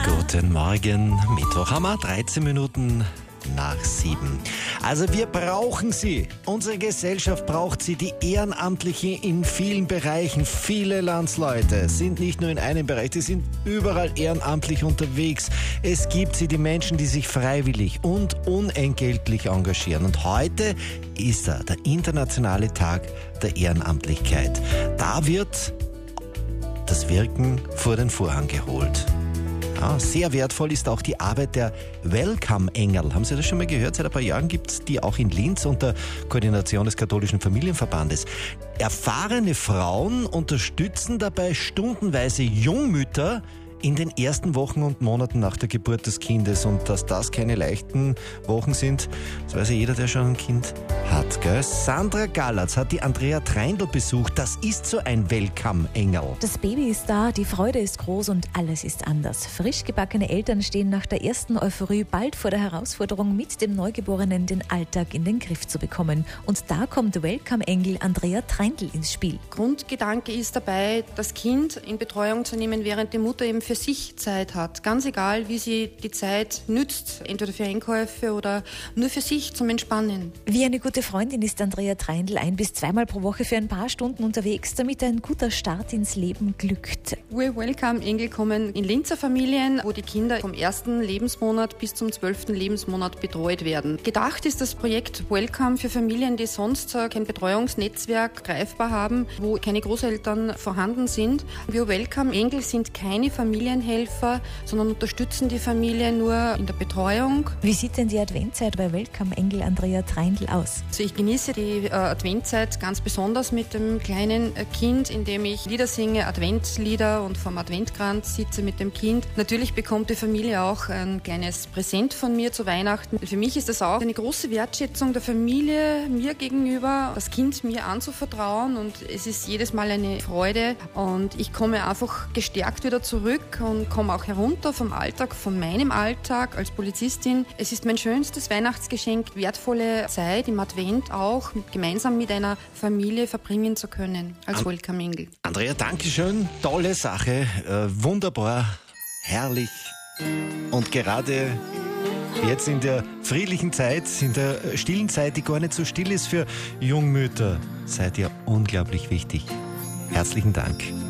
Guten Morgen, Mittwoch haben wir 13 Minuten nach 7. Also wir brauchen sie. Unsere Gesellschaft braucht sie, die Ehrenamtlichen in vielen Bereichen. Viele Landsleute sind nicht nur in einem Bereich, die sind überall ehrenamtlich unterwegs. Es gibt sie, die Menschen, die sich freiwillig und unentgeltlich engagieren. Und heute ist der internationale Tag der Ehrenamtlichkeit. Da wird das Wirken vor den Vorhang geholt. Ja, sehr wertvoll ist auch die Arbeit der Welcome-Engel. Haben Sie das schon mal gehört? Seit ein paar Jahren gibt es die auch in Linz unter Koordination des katholischen Familienverbandes. Erfahrene Frauen unterstützen dabei stundenweise Jungmütter in den ersten Wochen und Monaten nach der Geburt des Kindes. Und dass das keine leichten Wochen sind, das weiß ja jeder, der schon ein Kind hat. Gell? Sandra Gallatz hat die Andrea Treindl besucht. Das ist so ein Welcome-Engel. Das Baby ist da, die Freude ist groß und alles ist anders. Frisch gebackene Eltern stehen nach der ersten Euphorie bald vor der Herausforderung, mit dem Neugeborenen den Alltag in den Griff zu bekommen. Und da kommt Welcome-Engel Andrea Treindl ins Spiel. Grundgedanke ist dabei, das Kind in Betreuung zu nehmen, während die Mutter eben für sich Zeit hat. Ganz egal, wie sie die Zeit nützt, entweder für Einkäufe oder nur für sich zum Entspannen. Wie eine gute Freundin ist Andrea Treindl 1- bis 2-mal pro Woche für ein paar Stunden unterwegs, damit ein guter Start ins Leben glückt. Wir Welcome Engel kommen in Linzer Familien, wo die Kinder vom 1. Lebensmonat bis zum 12. Lebensmonat betreut werden. Gedacht ist das Projekt Welcome für Familien, die sonst kein Betreuungsnetzwerk greifbar haben, wo keine Großeltern vorhanden sind. Wir Welcome Engel sind keine Familienhelfer, sondern unterstützen die Familie nur in der Betreuung. Wie sieht denn die Adventzeit bei Welcome Engel Andrea Treindl aus? Also ich genieße die Adventzeit ganz besonders mit dem kleinen Kind, indem ich Lieder singe, Adventlieder und vom Adventkranz sitze mit dem Kind. Natürlich bekommt die Familie auch ein kleines Präsent von mir zu Weihnachten. Für mich ist das auch eine große Wertschätzung der Familie mir gegenüber, das Kind mir anzuvertrauen, und es ist jedes Mal eine Freude und ich komme einfach gestärkt wieder zurück und komme auch herunter vom Alltag, von meinem Alltag als Polizistin. Es ist mein schönstes Weihnachtsgeschenk, wertvolle Zeit im Advent auch gemeinsam mit einer Familie verbringen zu können als Welcome Engel. Andrea, danke schön. Tolle Sache. Wunderbar. Herrlich. Und gerade jetzt in der friedlichen Zeit, in der stillen Zeit, die gar nicht so still ist für Jungmütter, seid ihr unglaublich wichtig. Herzlichen Dank.